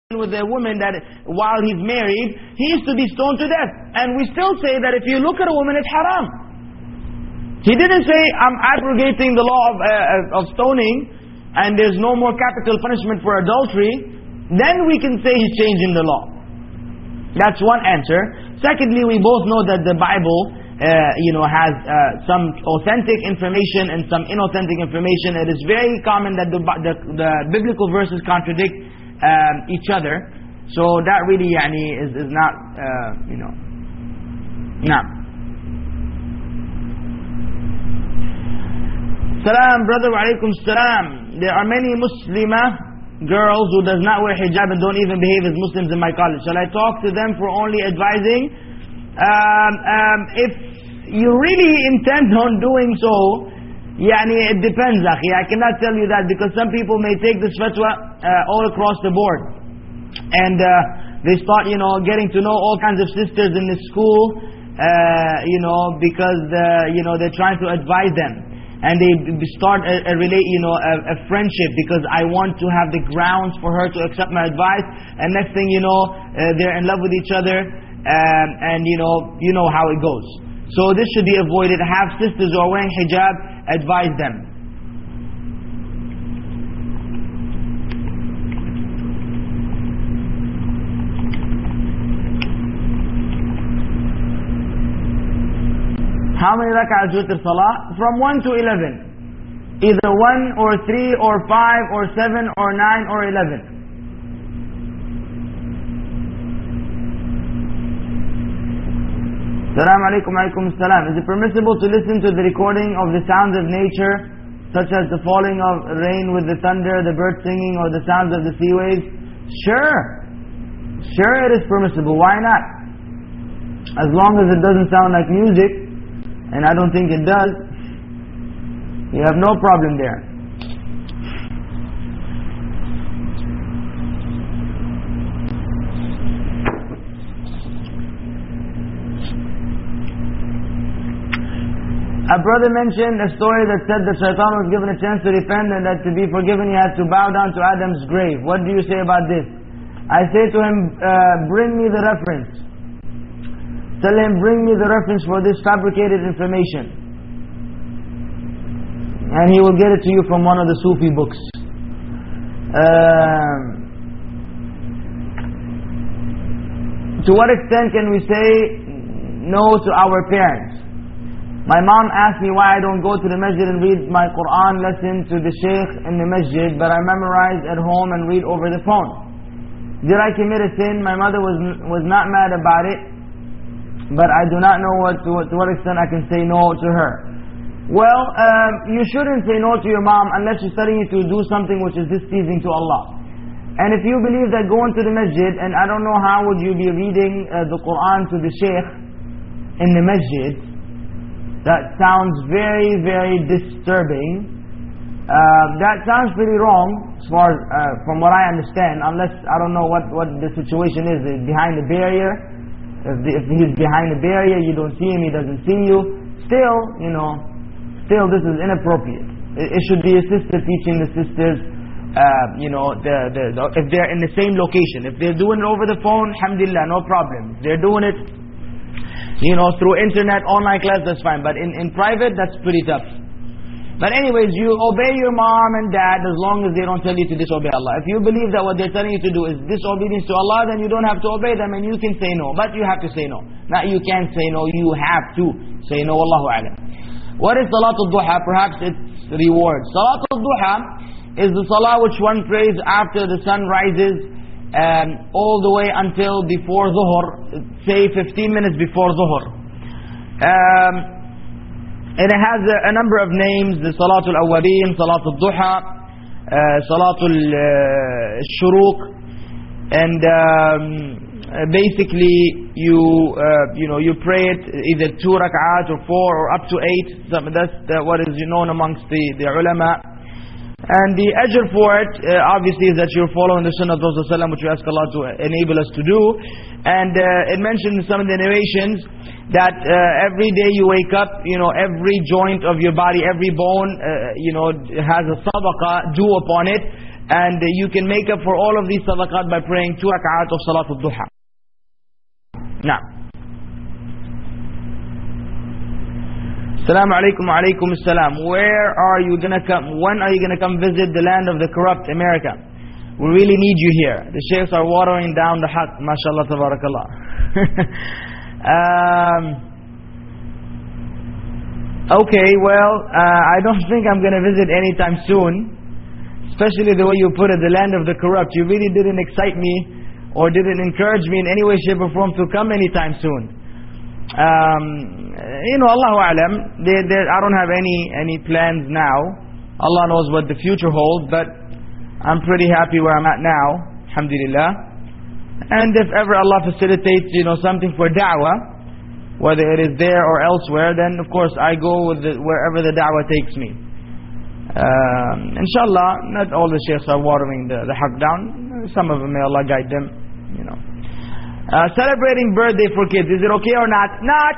with a woman that while he's married, he is to be stoned to death. And we still say that if you look at a woman, it's haram. He didn't say, I'm abrogating the law of stoning, and there's no more capital punishment for adultery. Then we can say he's changing the law. That's one answer. Secondly, we both know that the Bible has some authentic information and some inauthentic information. It is very common that the biblical verses contradict each other. So that really is not, Nah. Salam, brother, wa alaikum salam. There are many Muslimah girls who does not wear hijab and don't even behave as Muslims in my college. Shall I talk to them for only advising? If you really intend on doing so, it depends, akhi. I cannot tell you that, because some people may take this fatwa all across the board. And they start, getting to know all kinds of sisters in the school, because, they're trying to advise them. And they start a friendship, because I want to have the grounds for her to accept my advice. And next thing you know, they're in love with each other, and you know how it goes. So this should be avoided. Have sisters who are wearing hijab, advise them. How many rak'ahs witr salah? From 1 to 11. Either 1 or 3 or 5 or 7 or 9 or 11. Assalamu alaikum wa alaikum assalam. Is it permissible to listen to the recording of the sounds of nature, such as the falling of rain with the thunder, the birds singing, or the sounds of the sea waves? Sure. Sure, it is permissible. Why not? As long as it doesn't sound like music. And I don't think it does. You have no problem there. A brother mentioned a story that said that Shaitan was given a chance to repent, and that to be forgiven he had to bow down to Adam's grave. What do you say about this? I say to him, bring me the reference. Tell him, bring me the reference for this fabricated information. And he will get it to you from one of the Sufi books. To what extent can we say no to our parents? My mom asked me why I don't go to the masjid and read my Quran lesson to the sheikh in the masjid, but I memorize at home and read over the phone. Did I commit a sin? My mother was not mad about it, but I do not know to what extent I can say no to her. Well, you shouldn't say no to your mom unless she's telling you to do something which is displeasing to Allah. And if you believe that going to the masjid, and I don't know how would you be reading the Quran to the sheikh in the masjid, that sounds very, very disturbing. That sounds pretty wrong as far from what I understand, unless I don't know what the situation is behind the barrier. If he's behind the barrier, you don't see him, he doesn't see you. Still this is inappropriate. It should be a sister teaching the sisters, if they're in the same location. If they're doing it over the phone, alhamdulillah, no problem. If they're doing it, through internet, online class, that's fine. But in private, that's pretty tough. But anyways, you obey your mom and dad as long as they don't tell you to disobey Allah. If you believe that what they're telling you to do is disobedience to Allah, then you don't have to obey them, and you can say no. But you have to say no. Not you can't say no, you have to say no. Wallahu a'lam. What is Salatul Duha? Perhaps its reward. Salatul Duha is the salah which one prays after the sun rises, all the way until before Zuhr, say 15 minutes before Zuhr. And it has a number of names: the Salatul Awwabin, Salatul Duha, Salatul Shuruq, and basically you pray it either 2 rak'at or 4 or up to 8. That's what is known amongst the ulama. And the ajr for it, obviously, is that you're following the sunnah of Prophet ﷺ, which we ask Allah to enable us to do. And it mentioned in some of the narrations that every day you wake up, every joint of your body, every bone, has a sadaqah due upon it. And you can make up for all of these sadaqat by praying 2 rak'at of Salatul Duha. Now, Assalamu alaikum wa alaikum assalam. Where are you going to come? When are you going to come visit the land of the corrupt, America? We really need you here. The sheikhs are watering down the haqq. MashaAllah, tabarakallah. Okay, well, I don't think I'm going to visit anytime soon. Especially the way you put it, the land of the corrupt. You really didn't excite me or didn't encourage me in any way, shape or form to come anytime soon. Allahu A'lam. I don't have any plans now. Allah knows what the future holds, but I'm pretty happy where I'm at now, alhamdulillah. And if ever Allah facilitates, something for da'wah, whether it is there or elsewhere, then of course I go with wherever the da'wah takes me. Inshallah, not all the sheikhs are watering the haqq down. Some of them, may Allah guide them, Celebrating birthday for kids, is it okay or not?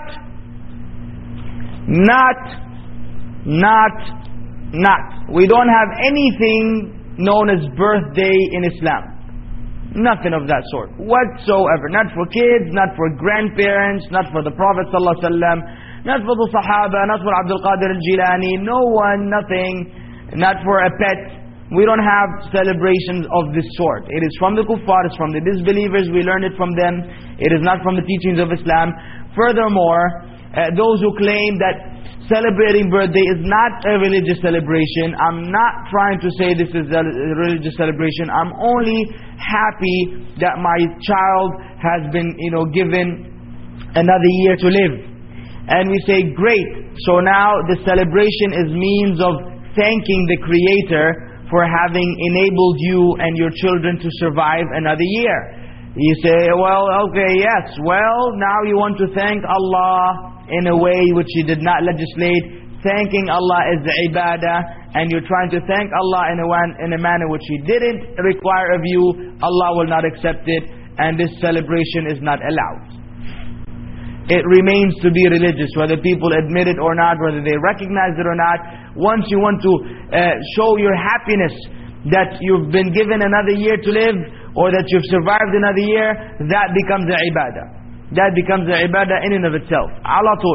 Not. We don't have anything known as birthday in Islam. Nothing of that sort whatsoever. Not for kids, not for grandparents, not for the Prophet ﷺ, not for the Sahaba, not for Abdul Qadir al-Jilani. No one, nothing. Not for a pet. We don't have celebrations of this sort. It is from the kuffar, it's from the disbelievers. We learn it from them. It is not from the teachings of Islam. Furthermore, those who claim that celebrating birthday is not a religious celebration, I'm not trying to say this is a religious celebration. I'm only happy that my child has been, given another year to live. And we say, great. So now the celebration is means of thanking the Creator for having enabled you and your children to survive another year. You say, well, okay, yes. Well, now you want to thank Allah in a way which He did not legislate. Thanking Allah is the ibadah, and you're trying to thank Allah in a manner which He didn't require of you. Allah will not accept it, and this celebration is not allowed. It remains to be religious, whether people admit it or not, whether they recognize it or not. Once you want to show your happiness that you've been given another year to live, or that you've survived another year, that becomes the ibadah. That becomes the ibadah in and of itself. Ala tul.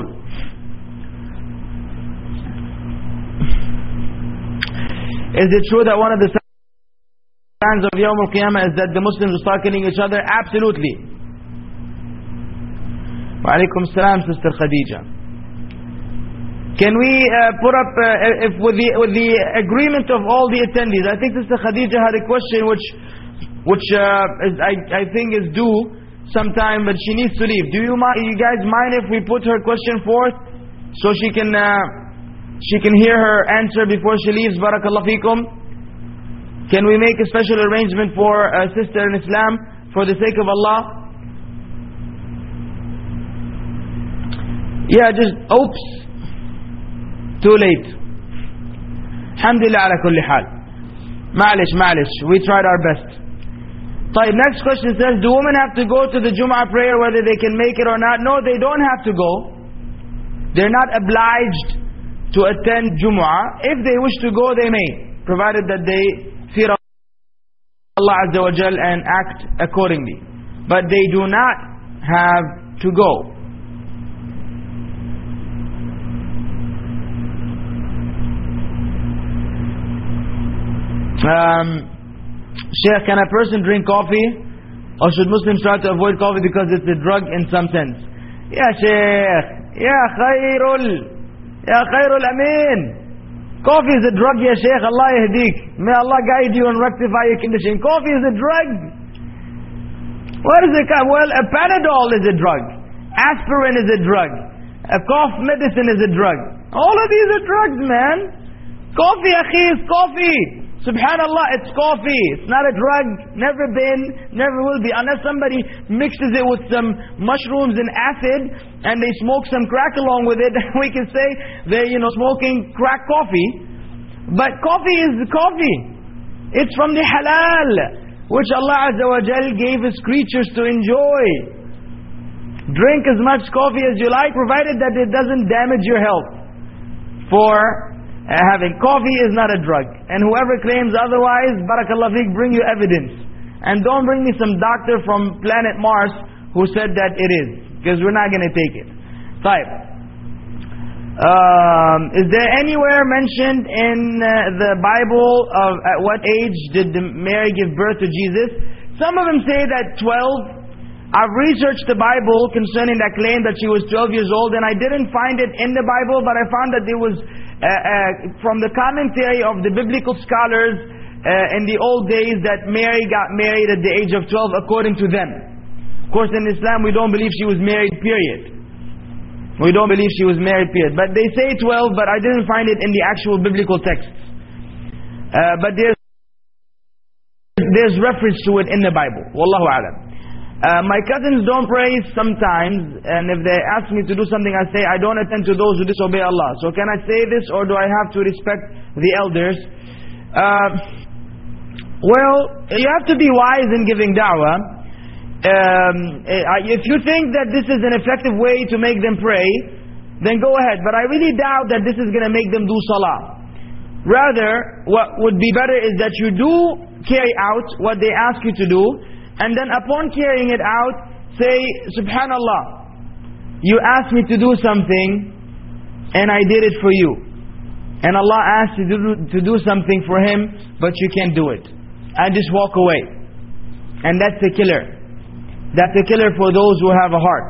Is it true that one of the signs of Yawm al-Qiyamah is that the Muslims will start killing each other? Absolutely. Wa alaikum salam, Sister Khadija. Can we put up, if with the agreement of all the attendees? I think Sister Khadija had a question which I think is due sometime, but she needs to leave. Do you guys mind if we put her question forth so she can hear her answer before she leaves? Barakallahu feekum. Can we make a special arrangement for a sister in Islam for the sake of Allah? Yeah, just oops, too late. Alhamdulillah ala kulli hal. Ma'alish, we tried our best. Next question says, do women have to go to the Jum'ah prayer whether they can make it or not? No, they don't have to go. They're not obliged to attend Jum'ah. If they wish to go, they may, provided that they fear Allah Azza wa Jal and act accordingly. But they do not have to go. Shaykh, can a person drink coffee, or should Muslims try to avoid coffee because it's a drug in some sense? Ya Shaykh, Ya Khairul Amin. Coffee is a drug, Ya Shaykh. Allah yahdik. May Allah guide you and rectify your condition. Coffee is a drug. What is it? Well, a Panadol is a drug. Aspirin is a drug. A cough medicine is a drug. All of these are drugs, man. Coffee, akhi, is coffee. Subhanallah, it's coffee. It's not a drug. Never been, never will be. Unless somebody mixes it with some mushrooms and acid and they smoke some crack along with it, we can say they're, smoking crack coffee. But coffee is coffee. It's from the halal, which Allah Azza wa Jal gave His creatures to enjoy. Drink as much coffee as you like, provided that it doesn't damage your health. For Having coffee is not a drug. And whoever claims otherwise, barakallah feek, bring you evidence. And don't bring me some doctor from planet Mars who said that it is, because we're not going to take it. Type. Is there anywhere mentioned in the Bible of at what age did Mary give birth to Jesus? Some of them say that 12. I've researched the Bible concerning that claim that she was 12 years old, and I didn't find it in the Bible, but I found that there was from the commentary of the biblical scholars in the old days that Mary got married at the age of 12 according to them. Of course, in Islam we don't believe she was married, period. We don't believe she was married, period. But they say 12, but I didn't find it in the actual biblical texts. But there's reference to it in the Bible. Wallahu a'lam. My cousins don't pray sometimes, and if they ask me to do something, I say, I don't attend to those who disobey Allah. So can I say this, or do I have to respect the elders? Well, you have to be wise in giving da'wah. If you think that this is an effective way to make them pray, then go ahead. But I really doubt that this is going to make them do salah. Rather, what would be better is that you do carry out what they ask you to do, and then upon carrying it out, say, Subhanallah, you asked me to do something, and I did it for you. And Allah asked you to do something for Him, but you can't do it. And just walk away. And that's the killer. That's a killer for those who have a heart.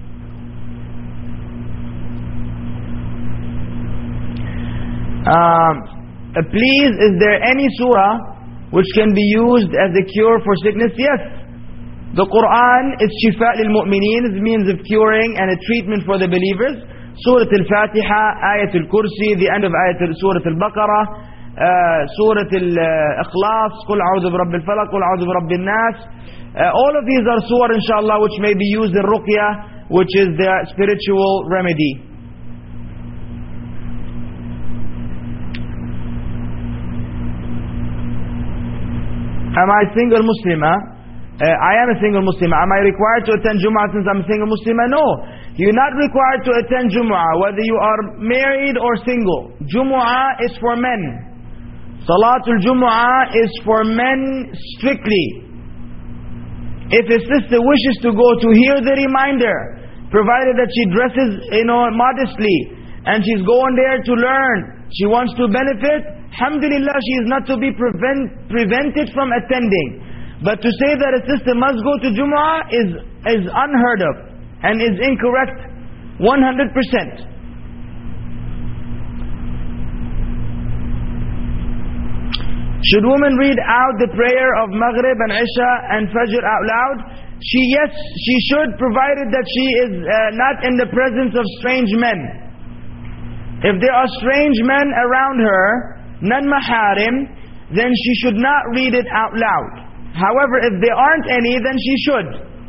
Please, is there any surah which can be used as a cure for sickness? Yes. The Quran is shifa lil mu'mineen, it means of curing and a treatment for the believers. Surah Al-Fatiha, Ayat Al-Kursi, the end of Surah Al-Baqarah, Surah Al-Ikhlas, Qul a'udhu bi rabbil falaq, Qul a'udhu bi rabbin nas. All of these are surah, inshallah, which may be used in ruqyah, which is the spiritual remedy. Am I single Muslimah? I am a single Muslimah. Am I required to attend Jumu'ah since I'm a single Muslimah? No. You're not required to attend Jumu'ah, whether you are married or single. Jumu'ah is for men. Salatul Jumu'ah is for men strictly. If a sister wishes to go to hear the reminder, provided that she dresses, modestly, and she's going there to learn, she wants to benefit, alhamdulillah, she is not to be prevented from attending. But to say that a sister must go to Jumu'ah is unheard of and is incorrect 100%. Should women read out the prayer of Maghrib and Isha and Fajr out loud? Yes, she should, provided that she is not in the presence of strange men. If there are strange men around her, non-maharim, then she should not read it out loud. However, if there aren't any, then she should.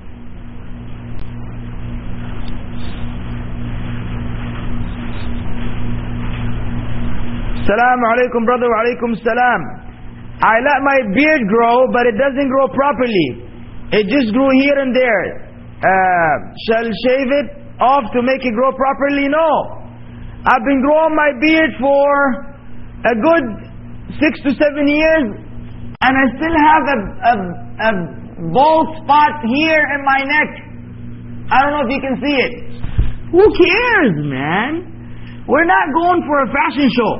Assalamu alaikum, brother. Wa alaikum salam. I let my beard grow, but it doesn't grow properly. It just grew here and there. Shall shave it off to make it grow properly? No. I've been growing my beard for a good 6 to 7 years, and I still have a bald spot here in my neck. I don't know if you can see it. Who cares, man? We're not going for a fashion show.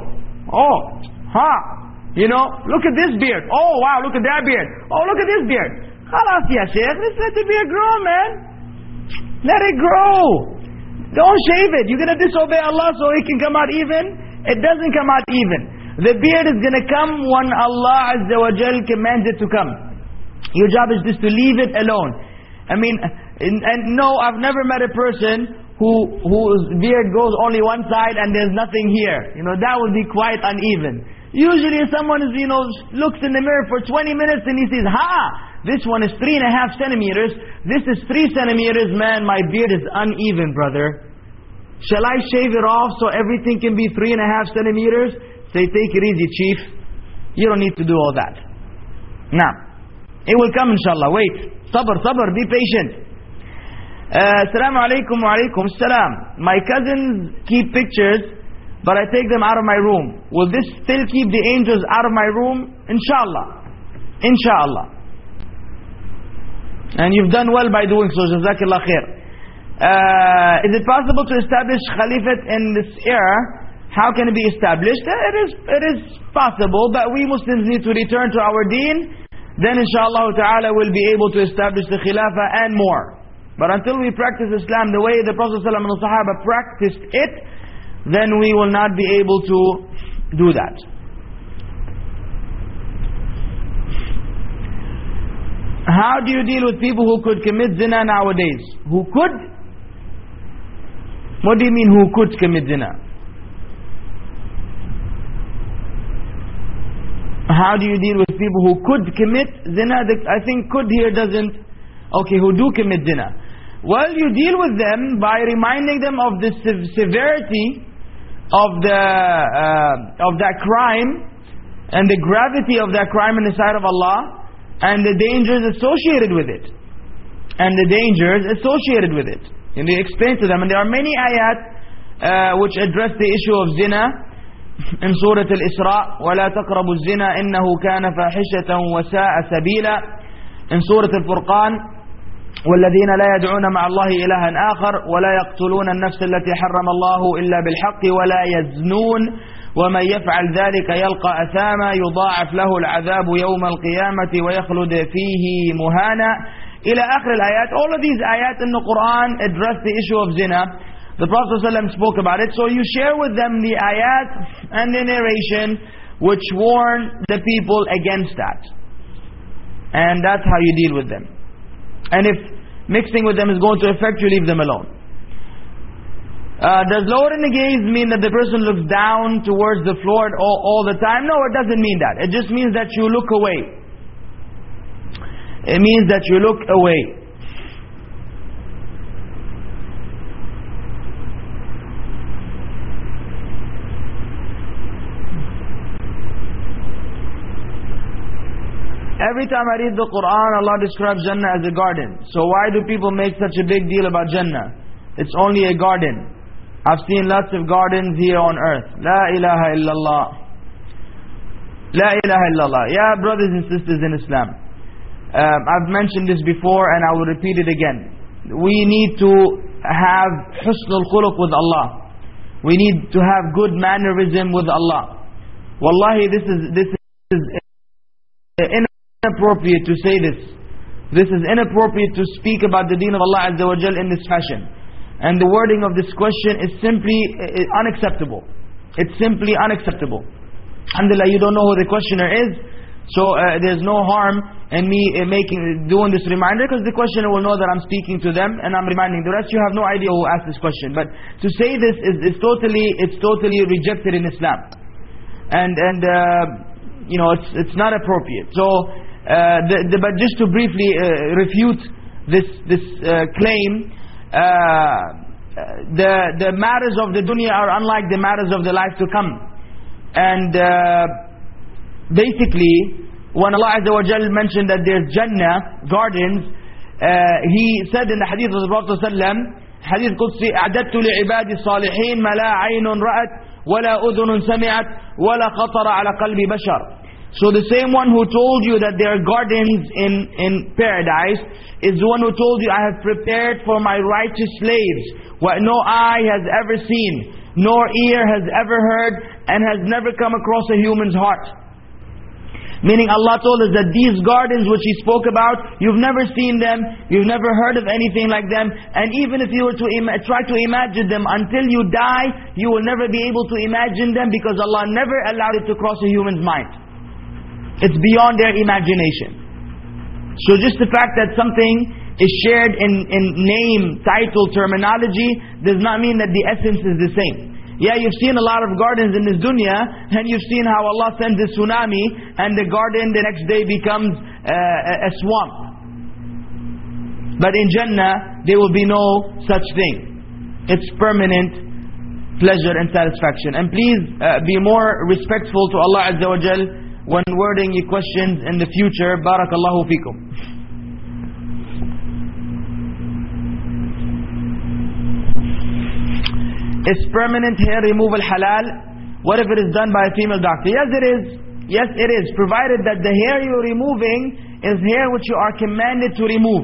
Look at this beard. Oh, wow, look at that beard. Oh, look at this beard. Khalas ya Shaykh, let's let the beard grow, man. Let it grow. Don't shave it. You're going to disobey Allah so it can come out even? It doesn't come out even. The beard is going to come when Allah Azza wa Jal commands it to come. Your job is just to leave it alone. I mean, and no, I've never met a person whose beard goes only one side and there's nothing here. That would be quite uneven. Usually someone is, looks in the mirror for 20 minutes and he says, this one is 3.5 centimeters. This is 3 centimeters. Man, my beard is uneven, brother. Shall I shave it off so everything can be 3.5 centimeters? Say, take it easy, chief. You don't need to do all that. Now, it will come inshallah. Wait. Sabr, be patient. Assalamu alaikum wa alaikum salam. My cousins keep pictures but I take them out of my room. Will this still keep the angels out of my room? Inshallah. Inshallah. And you've done well by doing so. Jazakallah khair. Is it possible to establish Khalifate in this era? How can it be established? It is possible, but we Muslims need to return to our deen. Then inshallah ta'ala we'll be able to establish the Khilafah and more. But until we practice Islam the way the Prophet ﷺ and the Sahaba practiced it, then we will not be able to do that. How do you deal with people who could commit zina nowadays? Who could? What do you mean who could commit zina? How do you deal with people who could commit zina? I think could here doesn't... Okay, who do commit zina. Well, you deal with them by reminding them of the severity of that crime and the gravity of that crime in the sight of Allah and the dangers associated with it. And the dangers associated with it. And they explain to them. And there are many ayat which address the issue of zina. In Surah Al-Isra, وَلَا تَقْرَبُوا الزِّنَا إِنَّهُ كَانَ فَاحِشَةً وَسَاءَ سَبِيلًا. In Surah Al-Furqan, وَالَّذِينَ لَا يَدْعُونَ مَعَ اللَّهِ إِلَهًا آخَرَ وَلَا يَقْتُلُونَ النَّفْسَ الَّتِي حَرَّمَ اللَّهُ إِلَّا بِالْحَقِّ وَلَا يَزْنُونَ وَمَنْ يَفْعَلْ ذَلِكَ يَلْقَى أَثَامًا يُضَاعَفْ لَهُ الْعَذَابُ يَوْمَ الْقِيَامَةِ وَيَخْلُدْ فِيهِ مُهَانًا. إلى آخر الآيات. All of these ayat in the Quran address the issue of zina. The Prophet ﷺ spoke about it. So you share with them the ayat and the narration which warn the people against that. And that's how you deal with them. And if mixing with them is going to affect you, leave them alone. Does lowering the gaze mean that the person looks down towards the floor all the time? No, it doesn't mean that. It just means that you look away. It means that you look away. Every time I read the Quran, Allah describes Jannah as a garden. So why do people make such a big deal about Jannah? It's only a garden. I've seen lots of gardens here on earth. La ilaha illallah. La ilaha illallah. Yeah, brothers and sisters in Islam. I've mentioned this before and I will repeat it again. We need to have husnul khuluq with Allah. We need to have good mannerism with Allah. Wallahi, this is inappropriate to say this. This is inappropriate to speak about the deen of Allah Azza wa Jal in this fashion. And the wording of this question is simply unacceptable. It's simply unacceptable. Alhamdulillah, you don't know who the questioner is. So there's no harm in me doing this reminder, because the questioner will know that I'm speaking to them and I'm reminding the rest. You have no idea who asked this question. But to say this is totally rejected in Islam. And you know, it's not appropriate. So but just to briefly refute this claim, the matters of the dunya are unlike the matters of the life to come. And basically, when Allah Azza wa Jal mentioned that there's Jannah, gardens, He said in the hadith of the Prophet ﷺ, hadith Qudsi, أعددت لعبادي الصالحين ما لا عين رأت ولا أذن سمعت ولا خطر على قلب بشر. So the same one who told you that there are gardens in paradise is the one who told you, I have prepared for my righteous slaves what no eye has ever seen, nor ear has ever heard, and has never come across a human's heart. Meaning Allah told us that these gardens which He spoke about, you've never seen them, you've never heard of anything like them, and even if you were to try to imagine them until you die, you will never be able to imagine them, because Allah never allowed it to cross a human's mind. It's beyond their imagination. So just the fact that something is shared in name, title, terminology, does not mean that the essence is the same. Yeah, you've seen a lot of gardens in this dunya, and you've seen how Allah sends a tsunami, and the garden the next day becomes a swamp. But in Jannah, there will be no such thing. It's permanent pleasure and satisfaction. And please be more respectful to Allah Azza wa Jal when wording your questions in the future. Barakallahu feekum. Is permanent hair removal halal? What if it is done by a female doctor? Yes, it is. Yes, it is. Provided that the hair you're removing is hair which you are commanded to remove.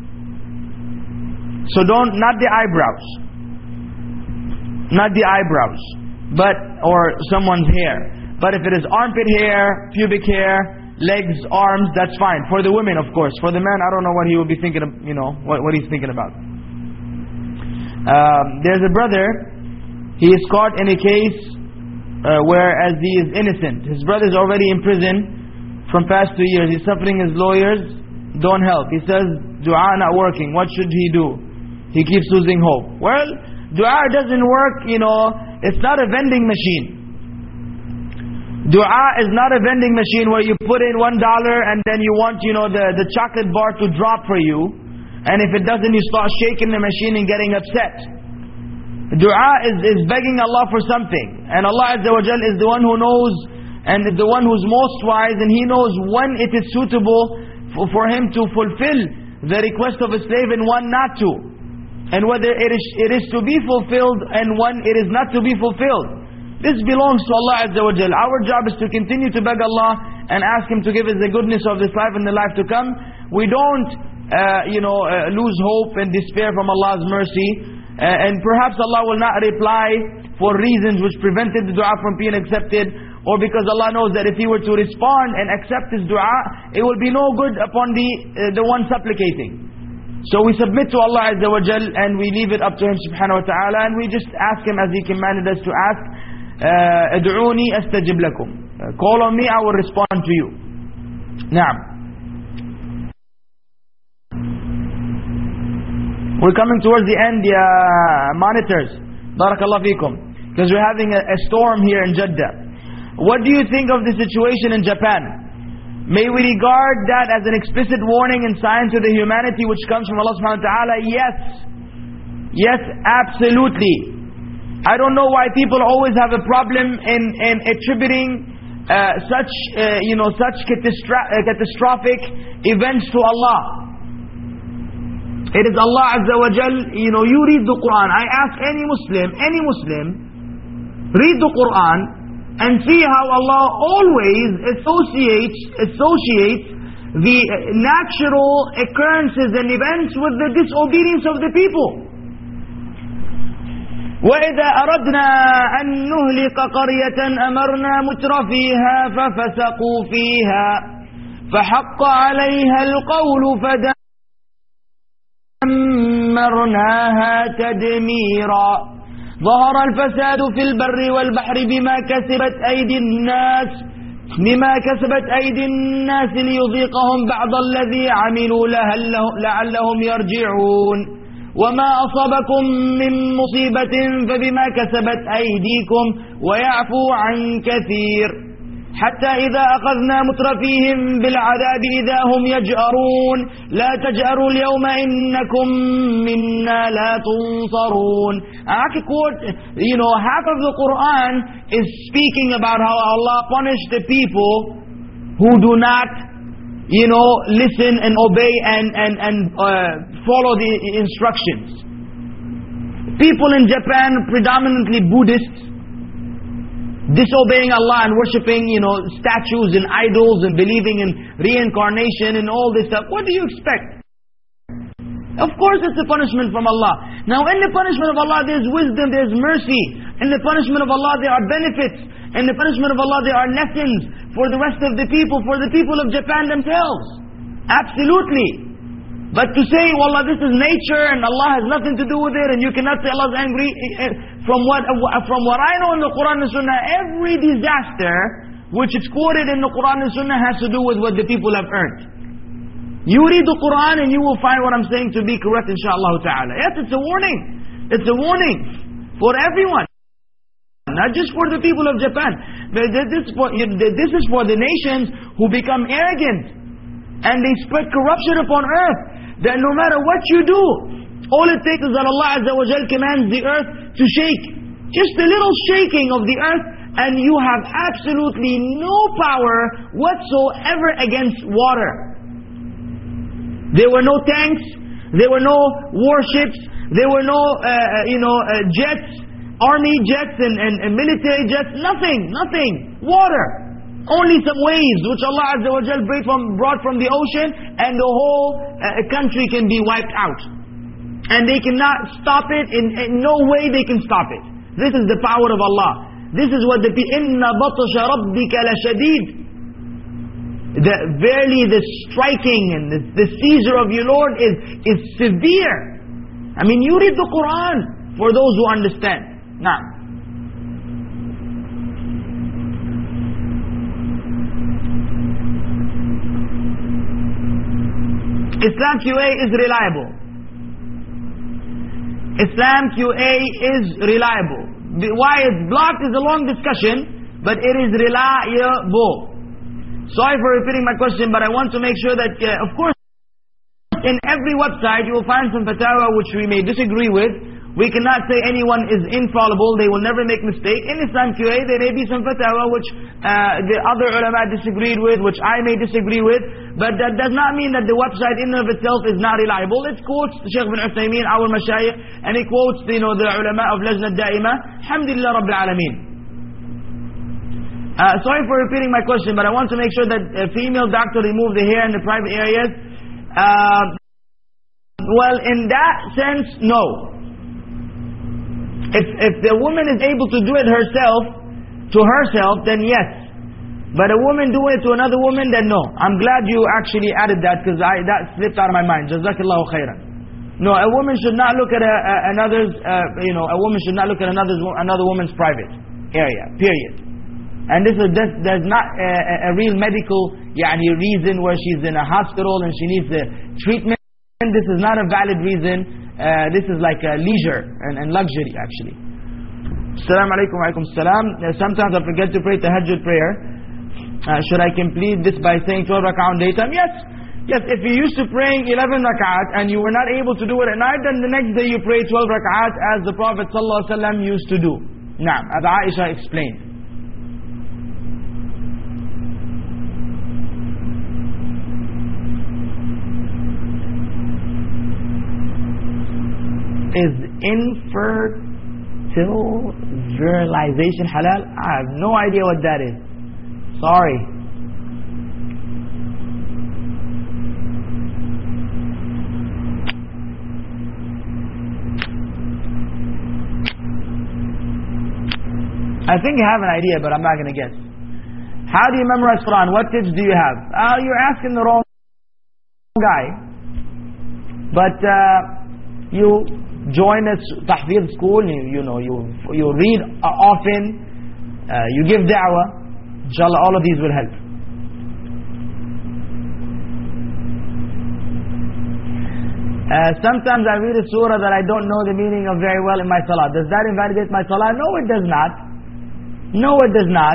So not the eyebrows. Not the eyebrows. Or someone's hair. But if it is armpit hair, pubic hair, legs, arms, that's fine. For the women, of course. For the man, I don't know what he will be thinking of, what he's thinking about. There's a brother, he is caught in a case whereas he is innocent. His brother is already in prison from past 2 years. He's suffering, his lawyers don't help. He says, dua not working. What should he do? He keeps losing hope. Well, dua doesn't work, it's not a vending machine. Dua is not a vending machine where you put in $1 and then you want, the chocolate bar to drop for you. And if it doesn't, you start shaking the machine and getting upset. Dua is begging Allah for something. And Allah Azza wa Jal is the one who knows, and the one who's most wise, and He knows when it is suitable for Him to fulfill the request of a slave and when not to. And whether it is to be fulfilled and when it is not to be fulfilled. This belongs to Allah Azza wa Jal. Our job is to continue to beg Allah and ask Him to give us the goodness of this life and the life to come. We don't, lose hope and despair from Allah's mercy. And perhaps Allah will not reply for reasons which prevented the dua from being accepted, or because Allah knows that if He were to respond and accept His dua, it will be no good upon the one supplicating. So we submit to Allah Azza wa Jal and we leave it up to Him subhanahu wa ta'ala, and we just ask Him as He commanded us to ask, Ad'uni astajib lakum. Call on me, I will respond to you. Naam. We're coming towards the end, monitors. Barakallah feekum. Because we're having a storm here in Jeddah. What do you think of the situation in Japan? May we regard that as an explicit warning and sign to the humanity which comes from Allah subhanahu wa ta'ala? Yes. Yes, absolutely. I don't know why people always have a problem in attributing such catastrophic events to Allah. It is Allah Azza wa Jal, you read the Quran. I ask any Muslim, read the Quran and see how Allah always associates the natural occurrences and events with the disobedience of the people. وَإِذَا أَرَدْنَا أَن نُهْلِكَ قَرْيَةً أَمَرْنَا مُتْرَفِيهَا فَفَسَقُوا فِيهَا فَحَقَّ عَلَيْهَا الْقَوْلُ فَدَمَّرْنَاهَا تَدْمِيرًا ظَهَرَ الْفَسَادُ فِي الْبَرِّ وَالْبَحْرِ بِمَا كَسَبَتْ أَيْدِي النَّاسِ لِيُذِيقَهُمْ بَعْضَ الَّذِي عَمِلُوا لَعَلَّهُمْ يَرْجِعُونَ وَمَا أَصَابَكُم مِّن مُّصِيبَةٍ فَبِمَا كَسَبَتْ أَيْدِيكُمْ وَيَعْفُو عَن كَثِيرٍ حَتَّى إِذَا أَخَذْنَا مُتْرَفِيهِم بِالْعَذَابِ إِذَا هُمْ يَجْأَرُونَ لَا تَجْأَرُوا الْيَوْمَ إِنَّكُم مِّنَّا لَا تُنصَرُونَ. I could quote, half of the Quran is speaking about how Allah punished the people who do not listen and obey and follow the instructions. People in Japan, predominantly Buddhists, disobeying Allah and worshipping, statues and idols and believing in reincarnation and all this stuff. What do you expect? Of course it's a punishment from Allah. Now in the punishment of Allah there's wisdom, there's mercy. In the punishment of Allah there are benefits. In the punishment of Allah there are lessons for the rest of the people, for the people of Japan themselves. Absolutely. But to say, wallah, this is nature and Allah has nothing to do with it and you cannot say Allah's angry. From what I know in the Quran and Sunnah, every disaster which is quoted in the Quran and Sunnah has to do with what the people have earned. You read the Quran and you will find what I'm saying to be correct, inshaAllah ta'ala. Yes, it's a warning. It's a warning for everyone. Not just for the people of Japan. But this is for the nations who become arrogant and they spread corruption upon earth. That no matter what you do, all it takes is that Allah Azza wa Jal commands the earth to shake. Just a little shaking of the earth and you have absolutely no power whatsoever against water. There were no tanks, there were no warships, there were no jets, army jets and military jets, nothing. Water. Only some waves which Allah Azza wa Jal brought from the ocean, and the whole country can be wiped out. And they cannot stop it, in no way they can stop it. This is the power of Allah. This is what إِنَّ بَطْشَ رَبِّكَ لَشَدِيدٌ. Verily the striking and the seizure of your Lord is severe. I mean, you read the Quran for those who understand. Now, Islam QA is reliable. Islam QA is reliable. Why it's blocked is a long discussion, but it is reliable. Sorry for repeating my question, but I want to make sure that, of course, in every website you will find some fatwa which we may disagree with. We cannot say anyone is infallible, they will never make mistake. In Islam QA there may be some fatwa which the other ulama disagreed with, which I may disagree with, but that does not mean that the website in and of itself is not reliable. It quotes Shaykh bin Uthaymeen, our mashayikh, and it quotes the ulama of Lajna Da'ima. Alhamdulillah Rabbil Alameen. Sorry for repeating my question, but I want to make sure that a female doctor remove the hair in the private areas. Well, in that sense, no. If the woman is able to do it to herself, then yes. But a woman doing it to another woman, then no. I'm glad you actually added that, because that slipped out of my mind. Jazakallahu khairan. No, a woman should not look at a woman should not look at another woman's private area. Period. And there's not a real medical reason where she's in a hospital and she needs the treatment. This is not a valid reason. This is like a leisure and luxury actually. Assalamu alaikum wa alaikum salam. Sometimes I forget to pray tahajjud prayer. Should I complete this by saying 12 rak'ah on daytime? Yes. If you used to praying 11 rak'at and you were not able to do it at night, then the next day you pray 12 rak'at as the Prophet ﷺ used to do. Naam, as Aisha explained. Is infertile virilization halal? I have no idea what that is. Sorry. I think I have an idea, but I'm not going to guess. How do you memorize Quran? What tips do you have? You're asking the wrong guy. But you join a tahfidh school, you read often, you give da'wah. Inshallah, all of these will help. Sometimes I read a surah that I don't know the meaning of very well in my salah. Does that invalidate my salah? No, it does not. No, it does not.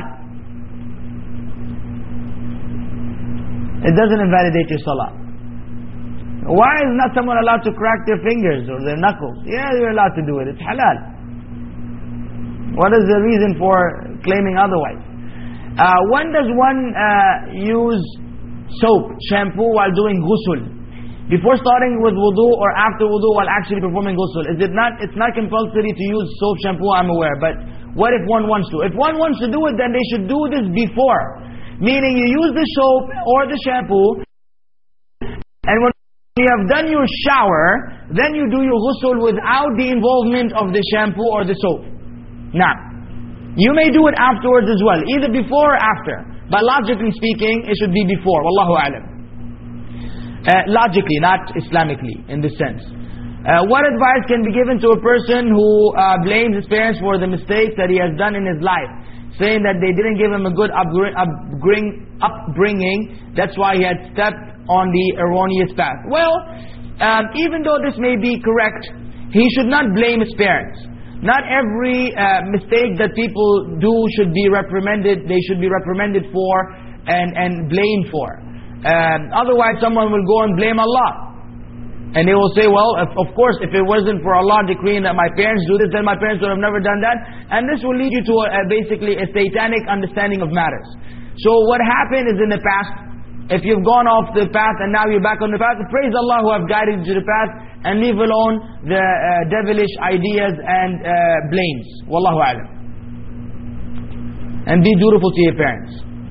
It doesn't invalidate your salah. Why is not someone allowed to crack their fingers or their knuckles? Yeah, you're allowed to do it. It's halal. What is the reason for claiming otherwise? When does one use soap, shampoo while doing ghusl? Before starting with wudu or after wudu while actually performing ghusl? It's not compulsory to use soap, shampoo, I'm aware. But what if one wants to? If one wants to do it, then they should do this before. Meaning you use the soap or the shampoo, and when you have done your shower, then you do your ghusl without the involvement of the shampoo or the soap. Now, you may do it afterwards as well, either before or after. But logically speaking, it should be before. Wallahu a'lam. Logically, not Islamically, in this sense. What advice can be given to a person who blames his parents for the mistakes that he has done in his life, saying that they didn't give him a good upbringing, that's why he had stepped on the erroneous path? Well, even though this may be correct, he should not blame his parents. Not every mistake that people do should be reprimanded. They should be reprimanded for and blamed for. Otherwise someone will go and blame Allah, and they will say, well, of course, if it wasn't for Allah decreeing that my parents do this, then my parents would have never done that. And this will lead you to basically a satanic understanding of matters. So what happened is, in the past, If you've gone off the path and now you're back on the path, praise Allah who have guided you to the path, and leave alone the devilish ideas and blames. Wallahu a'lam. And be dutiful to your parents.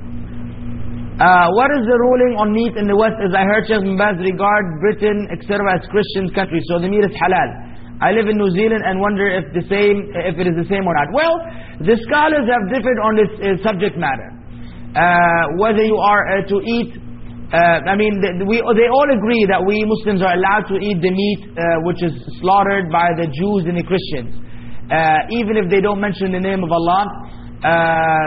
What is the ruling on meat in the West? As I heard Sheikh Bin Baz regard Britain, etc. as Christian countries, so the meat is halal. I live in New Zealand and wonder if it is the same or not. Well, the scholars have differed on this subject matter. Whether you are to eat, they all agree that we Muslims are allowed to eat the meat which is slaughtered by the Jews and the Christians, even if they don't mention the name of Allah.